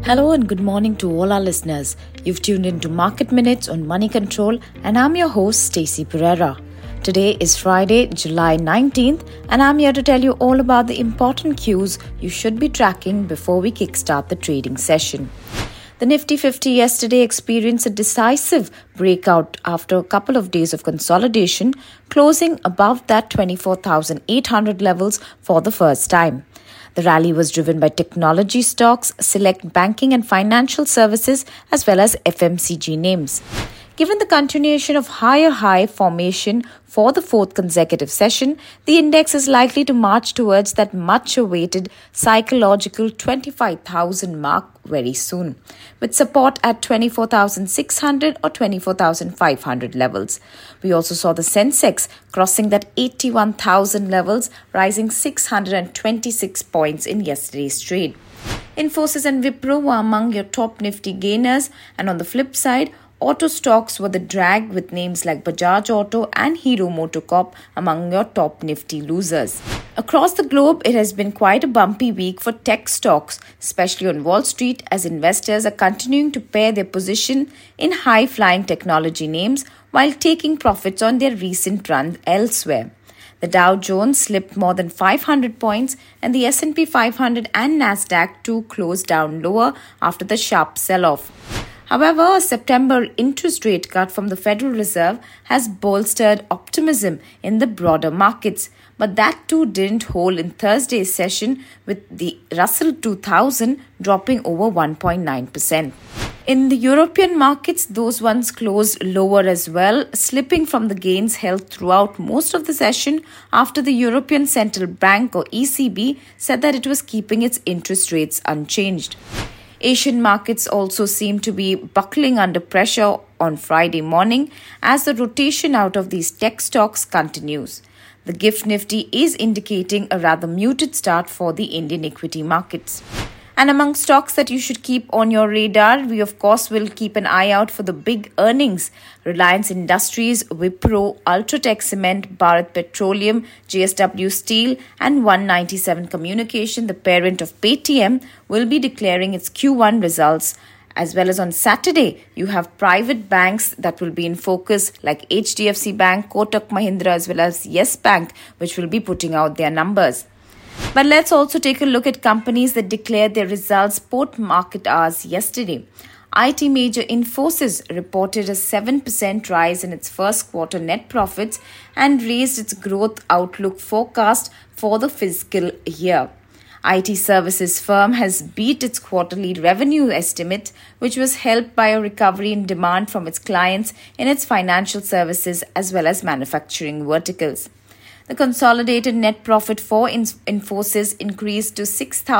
Hello and good morning to all our listeners. You've tuned into Market Minutes on Money Control and I'm your host Stacey Pereira. Today is Friday, July 19th and I'm here to tell you all about the important cues you should be tracking before we kickstart the trading session. The Nifty 50 yesterday experienced a decisive breakout after a couple of days of consolidation, closing above that 24,800 levels for the first time. The rally was driven by technology stocks, select banking and financial services, as well as FMCG names. Given the continuation of higher high formation for the fourth consecutive session, the index is likely to march towards that much-awaited psychological 25,000 mark very soon, with support at 24,600 or 24,500 levels. We also saw the Sensex crossing that 81,000 levels, rising 626 points in yesterday's trade. Infosys and Wipro were among your top Nifty gainers, and on the flip side, auto stocks were the drag with names like Bajaj Auto and Hero MotoCorp among your top Nifty losers. Across the globe, it has been quite a bumpy week for tech stocks, especially on Wall Street, as investors are continuing to pair their position in high-flying technology names while taking profits on their recent run elsewhere. The Dow Jones slipped more than 500 points and the S&P 500 and Nasdaq too closed down lower after the sharp sell-off. However, a September interest rate cut from the Federal Reserve has bolstered optimism in the broader markets, but that too didn't hold in Thursday's session with the Russell 2000 dropping over 1.9%. In the European markets, those ones closed lower as well, slipping from the gains held throughout most of the session after the European Central Bank or ECB said that it was keeping its interest rates unchanged. Asian markets also seem to be buckling under pressure on Friday morning as the rotation out of these tech stocks continues. The GIFT Nifty is indicating a rather muted start for the Indian equity markets. And among stocks that you should keep on your radar, we of course will keep an eye out for the big earnings. Reliance Industries, Wipro, Ultratech Cement, Bharat Petroleum, JSW Steel and 197 Communication, the parent of Paytm, will be declaring its Q1 results. As well as on Saturday, you have private banks that will be in focus like HDFC Bank, Kotak Mahindra as well as Yes Bank, which will be putting out their numbers. But let's also take a look at companies that declared their results post-market hours yesterday. IT major Infosys reported a 7% rise in its first quarter net profits and raised its growth outlook forecast for the fiscal year. IT services firm has beat its quarterly revenue estimate, which was helped by a recovery in demand from its clients in its financial services as well as manufacturing verticals. The consolidated net profit for Infosys increased to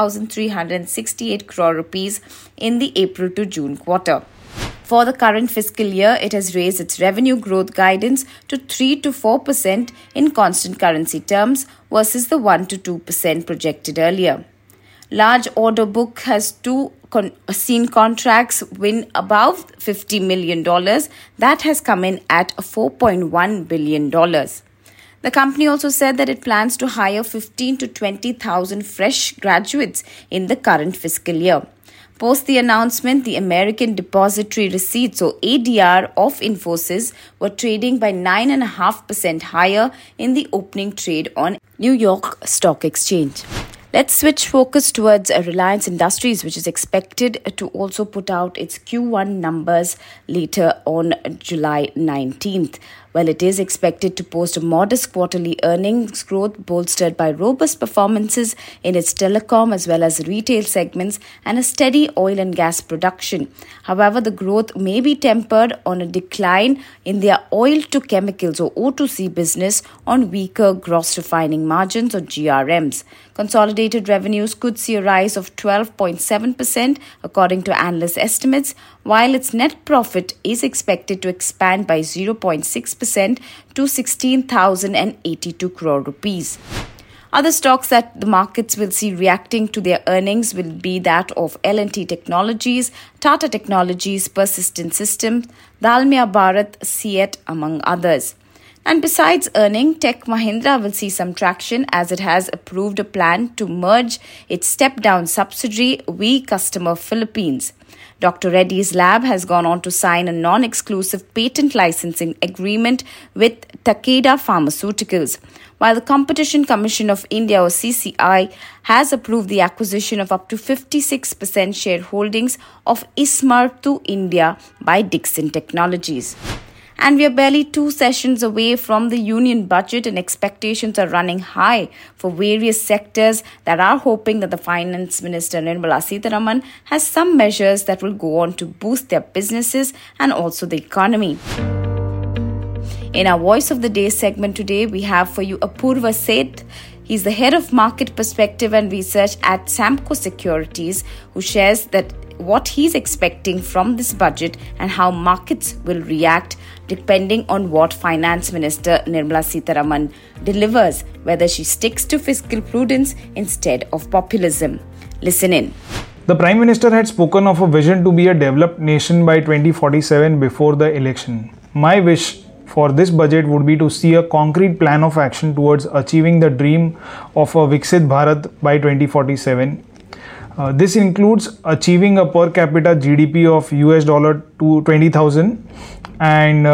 6,368 crore rupees in the April to June quarter. For the current fiscal year, it has raised its revenue growth guidance to 3 to 4% in constant currency terms versus the 1 to 2% projected earlier. Large order book has seen contracts win above $50 million. That has come in at $4.1 billion. The company also said that it plans to hire 15 to 20,000 fresh graduates in the current fiscal year. Post the announcement, the American Depository Receipts or ADR of Infosys were trading by 9.5% higher in the opening trade on New York Stock Exchange. Let's switch focus towards Reliance Industries, which is expected to also put out its Q1 numbers later on July 19th. Well, it is expected to post a modest quarterly earnings growth bolstered by robust performances in its telecom as well as retail segments and a steady oil and gas production. However, the growth may be tempered on a decline in their oil to chemicals or O2C business on weaker gross refining margins or GRMs. Consolidated revenues could see a rise of 12.7% according to analyst estimates, while its net profit is expected to expand by 0.6% to 16,082 crore rupees. Other stocks that the markets will see reacting to their earnings will be that of L&T Technologies, Tata Technologies, Persistent Systems, Dalmia Bharat, CEAT, among others. And besides earning, Tech Mahindra will see some traction as it has approved a plan to merge its step-down subsidiary We Customer Philippines. Dr. Reddy's Lab has gone on to sign a non-exclusive patent licensing agreement with Takeda Pharmaceuticals, while the Competition Commission of India or CCI has approved the acquisition of up to 56% shareholdings of Ismartu India by Dixon Technologies. And we are barely 2 sessions away from the union budget, and expectations are running high for various sectors that are hoping that the Finance Minister Nirmala Sitharaman has some measures that will go on to boost their businesses and also the economy. In our Voice of the Day segment today, we have for you Apurva Seth. He's the head of market perspective and research at Samco Securities, who shares that what he's expecting from this budget and how markets will react depending on what Finance Minister Nirmala Sitharaman delivers, whether she sticks to fiscal prudence instead of populism. Listen in. The Prime Minister had spoken of a vision to be a developed nation by 2047 before the election. My wish for this budget would be to see a concrete plan of action towards achieving the dream of a Viksit Bharat by 2047. This includes achieving a per capita GDP of $20,000 and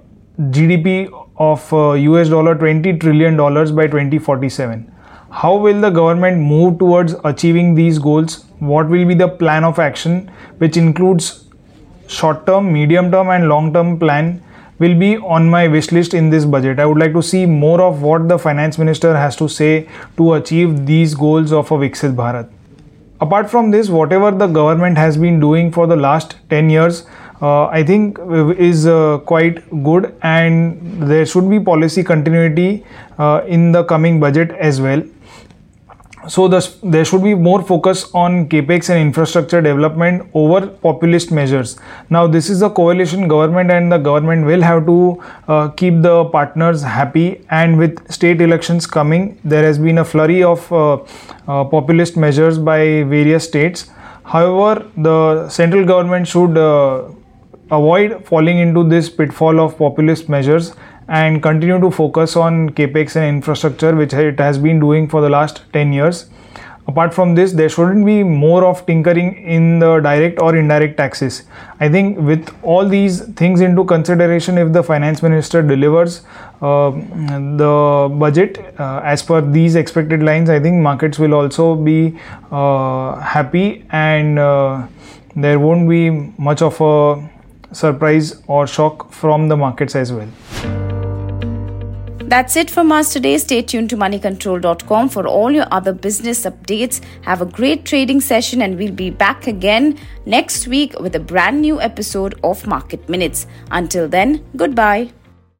GDP of $20 trillion by 2047. How will the government move towards achieving these goals? What will be the plan of action, which includes short-term, medium-term and long-term plan, will be on my wish list in this budget. I would like to see more of what the Finance Minister has to say to achieve these goals of a Viksit Bharat. Apart from this, whatever the government has been doing for the last 10 years, I think is quite good, and there should be policy continuity in the coming budget as well. So there should be more focus on capex and infrastructure development over populist measures. Now this is a coalition government, and the government will have to keep the partners happy, and with state elections coming, there has been a flurry of populist measures by various states. However, the central government should avoid falling into this pitfall of populist measures and continue to focus on capex and infrastructure, which it has been doing for the last 10 years. Apart from this, there shouldn't be more of tinkering in the direct or indirect taxes. I think with all these things into consideration, if the Finance Minister delivers the budget as per these expected lines, I think markets will also be happy, and there won't be much of a surprise or shock from the markets as well. That's it from us today. Stay tuned to moneycontrol.com for all your other business updates. Have a great trading session, and we'll be back again next week with a brand new episode of Market Minutes. Until then, goodbye.